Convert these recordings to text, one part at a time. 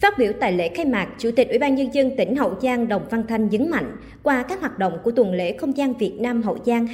Phát biểu tại lễ khai mạc, Chủ tịch Ủy ban Nhân dân tỉnh Hậu Giang Đồng Văn Thanh nhấn mạnh, qua các hoạt động của tuần lễ Không gian Việt Nam Hậu Giang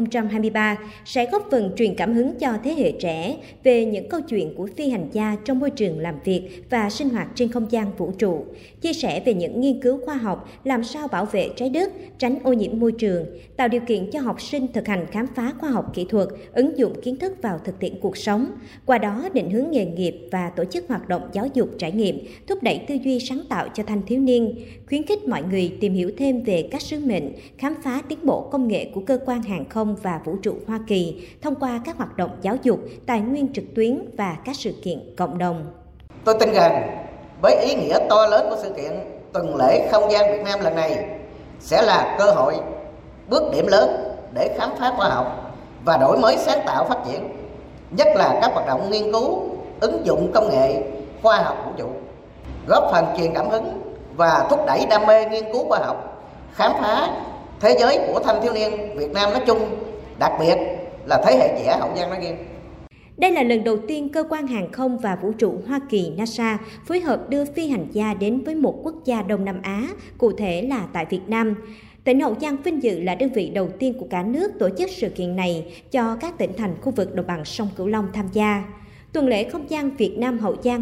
2023 sẽ góp phần truyền cảm hứng cho thế hệ trẻ về những câu chuyện của phi hành gia trong môi trường làm việc và sinh hoạt trên không gian vũ trụ, chia sẻ về những nghiên cứu khoa học làm sao bảo vệ trái đất, tránh ô nhiễm môi trường, tạo điều kiện cho học sinh thực hành khám phá khoa học kỹ thuật, ứng dụng kiến thức vào thực tiễn cuộc sống, qua đó định hướng nghề nghiệp và tổ chức hoạt động giáo dục trải nghiệm, thúc đẩy tư duy sáng tạo cho thanh thiếu niên, khuyến khích mọi người tìm hiểu thêm về các sứ mệnh, khám phá tiến bộ công nghệ của cơ quan hàng không và vũ trụ Hoa Kỳ thông qua các hoạt động giáo dục, tài nguyên trực tuyến và các sự kiện cộng đồng. Tôi tin rằng với ý nghĩa to lớn của sự kiện tuần lễ Không gian Việt Nam lần này sẽ là cơ hội, bước điểm lớn để khám phá khoa học và đổi mới sáng tạo phát triển, nhất là các hoạt động nghiên cứu, ứng dụng công nghệ, khoa học vũ trụ, góp phần truyền cảm hứng và thúc đẩy đam mê nghiên cứu khoa học, khám phá thế giới của thanh thiếu niên Việt Nam nói chung, đặc biệt là thế hệ trẻ Hậu Giang nói riêng. Đây là lần đầu tiên Cơ quan Hàng không và Vũ trụ Hoa Kỳ NASA phối hợp đưa phi hành gia đến với một quốc gia Đông Nam Á, cụ thể là tại Việt Nam. Tỉnh Hậu Giang vinh dự là đơn vị đầu tiên của cả nước tổ chức sự kiện này cho các tỉnh thành khu vực đồng bằng sông Cửu Long tham gia. Tuần lễ Không gian Việt Nam Hậu Giang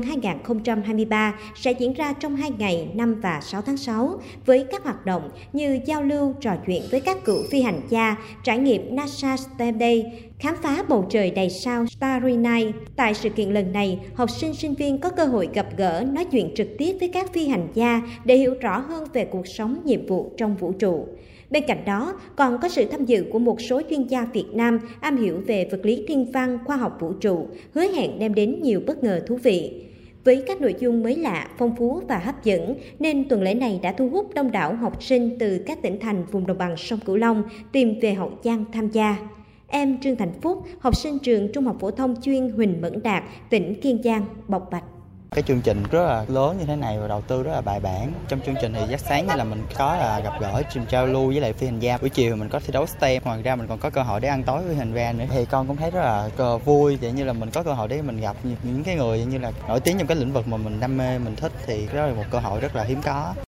2023 sẽ diễn ra trong 2 ngày 5 và 6 tháng 6 với các hoạt động như giao lưu, trò chuyện với các cựu phi hành gia, trải nghiệm NASA STEM Day, khám phá bầu trời đầy sao Starry Night. Tại sự kiện lần này, học sinh sinh viên có cơ hội gặp gỡ, nói chuyện trực tiếp với các phi hành gia để hiểu rõ hơn về cuộc sống, nhiệm vụ trong vũ trụ. Bên cạnh đó, còn có sự tham dự của một số chuyên gia Việt Nam am hiểu về vật lý thiên văn, khoa học vũ trụ, hứa hẹn đem đến nhiều bất ngờ thú vị. Với các nội dung mới lạ, phong phú và hấp dẫn, nên tuần lễ này đã thu hút đông đảo học sinh từ các tỉnh thành vùng đồng bằng sông Cửu Long tìm về Hậu Giang tham gia. Em Trương Thành Phúc, học sinh trường Trung học phổ thông chuyên Huỳnh Mẫn Đạt, tỉnh Kiên Giang, bộc bạch. Cái chương trình rất là lớn như thế này và đầu tư rất là bài bản. Trong chương trình thì rất sáng như là mình có là gặp gỡ, giao lưu với lại phi hành gia. Buổi chiều mình có thi đấu STEM, ngoài ra mình còn có cơ hội để ăn tối với phi hành gia nữa. Thì con cũng thấy rất là vui, vậy như là mình có cơ hội để mình gặp những cái người như là nổi tiếng trong cái lĩnh vực mà mình đam mê, mình thích, thì đó là một cơ hội rất là hiếm có.